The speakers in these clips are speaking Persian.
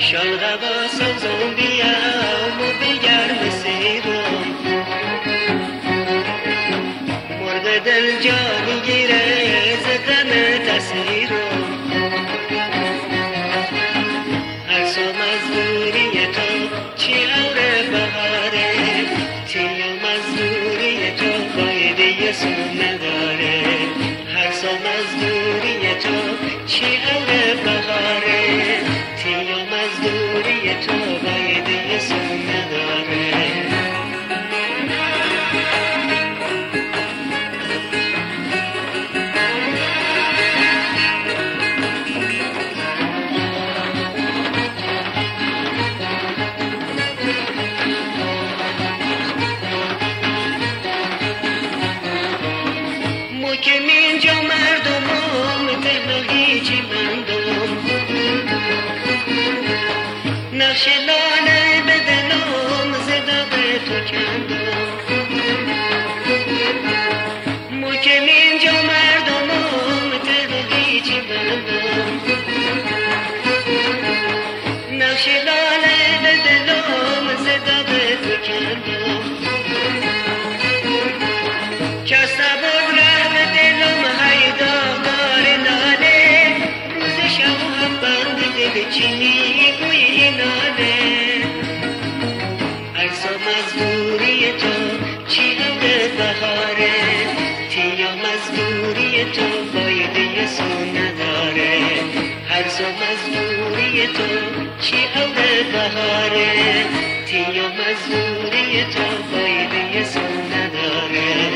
شلغبا سوزون بیام و بگرم سیرم مرغ دل جا میگیره ز غم تسیرم هر سوم از دوری تو چی عمر بهاره تیم از دوری تو فایده سو نداره هر سوم از دوری تو چی عمر بهاره تیم از دوری تو فایده سو نداره که اینجا مردمم دل هیچی مندم نقش لاله به دلم زداق تو کندم مکم اینجا مردمم دل هیچی مندم نقش لاله به دلم زداق تو کندم کس نبود ره به دلم هیداغار ناله روز شب هم بند دل چینی گوی ناله عکسم از دوری تو چی عمر بهاره تیم از دوری تو فایده سو نداره هر سوم از دوری تو چی عمر بهاره تیم از دوری تو فایده سو نداره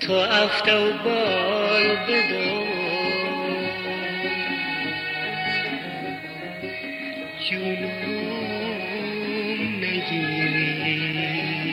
تو افته و بال بدو جنون نگیری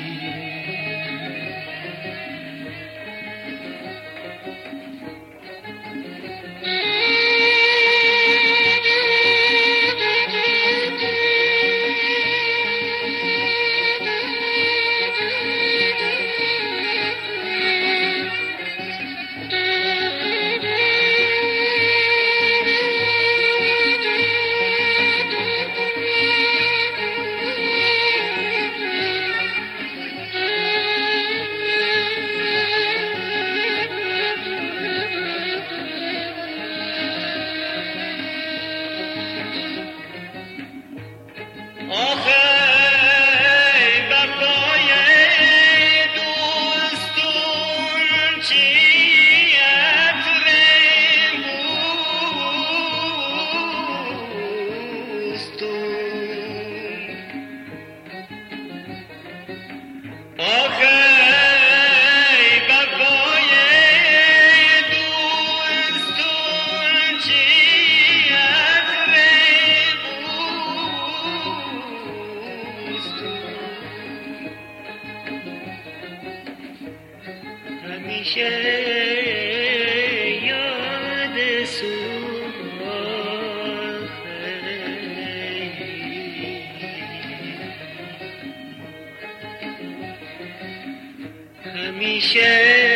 همیشه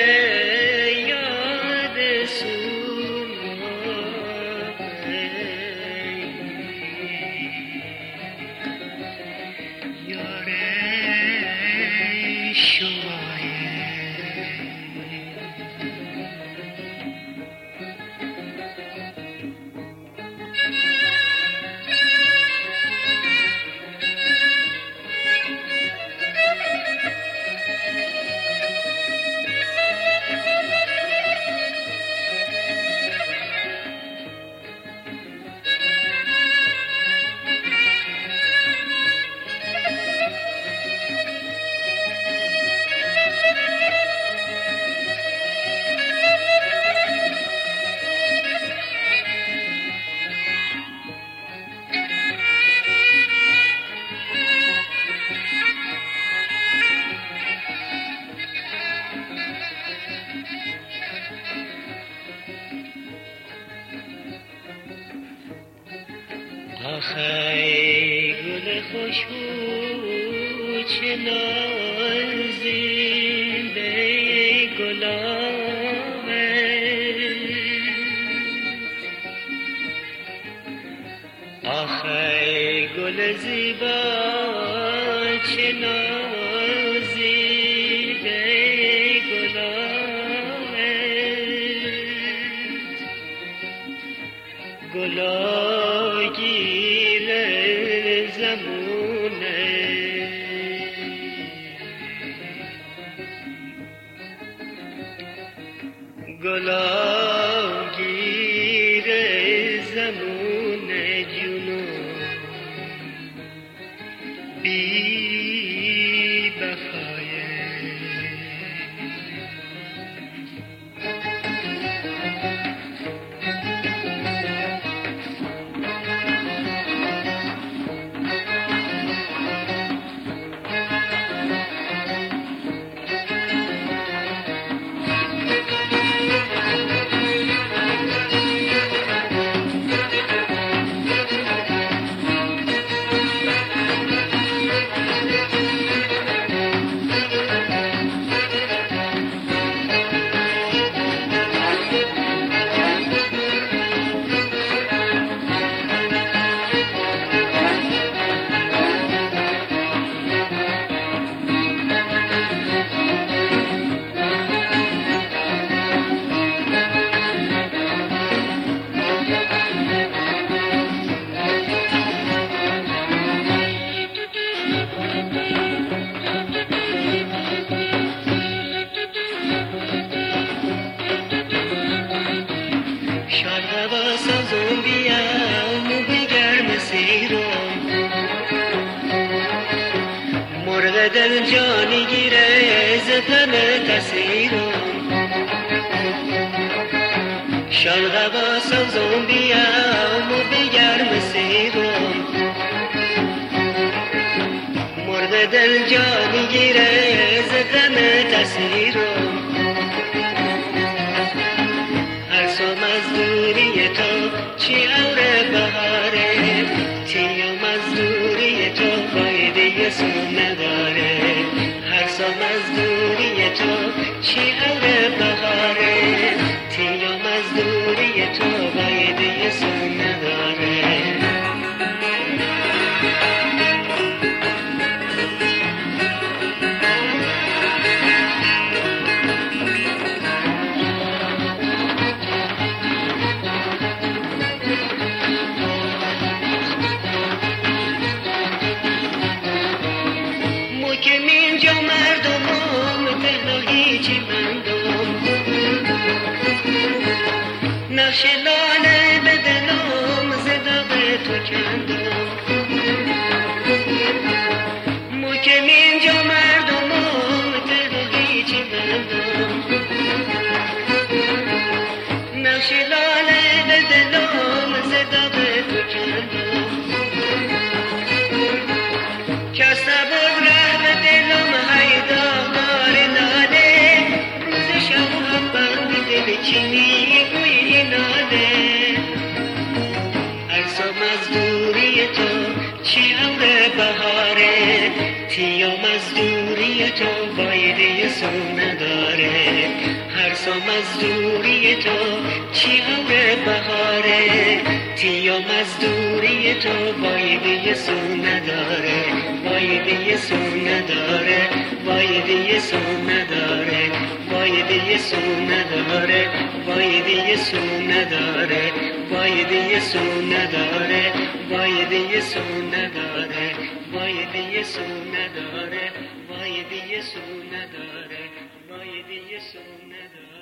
یاد سومه یاره شمایه آخی گل خوشبو چه نازی به گلابه آخی گل زیبا چه نازی به گلابه گلاگی گلا گیر زمون جنون بی بفایه دل جانی گیره ز تن تسیرم شالغوا سوزم بیام و بگرم سیرم مرد دل جا میگیره زدم تسیرم هر سوم از دوری تو چی عور بهاره تی و مزدوری تو فایده سو نداره هر سوم از دوری تو چی عور بهاره تی و مزدوری تو فایده سو نداره نقش لاله به دلم زداغ تو کندم محکم اینجا مردمم دل هیچی بندم نقش لاله به دلم زداغ تو کندم کس نبود ره به دلم هیداغار لاله روز شب هم بند دل چینی چی عمر بهاره تی و مزدوری تو فایده سو نداره هر سو مزدوری تو چی عمر بهاره تی و مزدوری تو فایده سو نداره فایده سو نداره فایده سو نداره فایده سو نداره فایده سو نداره فایده سو نداره فایده سو نداره فایده سو نداره فایده سو نداره فایده سو نداره